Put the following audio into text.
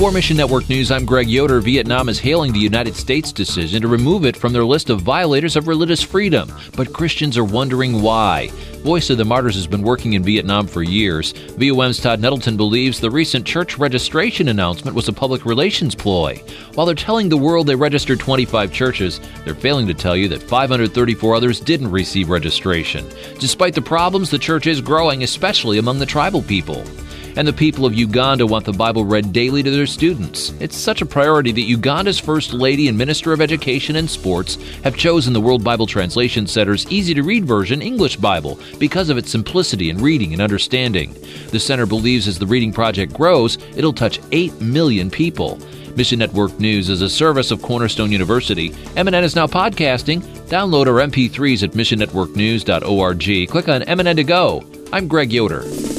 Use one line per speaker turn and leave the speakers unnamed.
For Mission Network News, I'm Greg Yoder. Vietnam is hailing the United States' decision to remove it from their list of violators of religious freedom, but Christians are wondering why. Voice of the Martyrs has been working in Vietnam for years. VOM's Todd Nettleton believes the recent church registration announcement was a public relations ploy. While they're telling the world they registered 25 churches, they're failing to tell you that 534 others didn't receive registration. Despite the problems, the church is growing, especially among the tribal people. And the people of Uganda want the Bible read daily to their students. It's such a priority that Uganda's First Lady and Minister of Education and Sports have chosen the World Bible Translation Center's easy-to-read version, English Bible, because of its simplicity in reading and understanding. The center believes as the reading project grows, it'll touch 8 million people. Mission Network News is a service of Cornerstone University. MNN is now podcasting. Download our MP3s at missionnetworknews.org. Click on MNN to go. I'm Greg Yoder.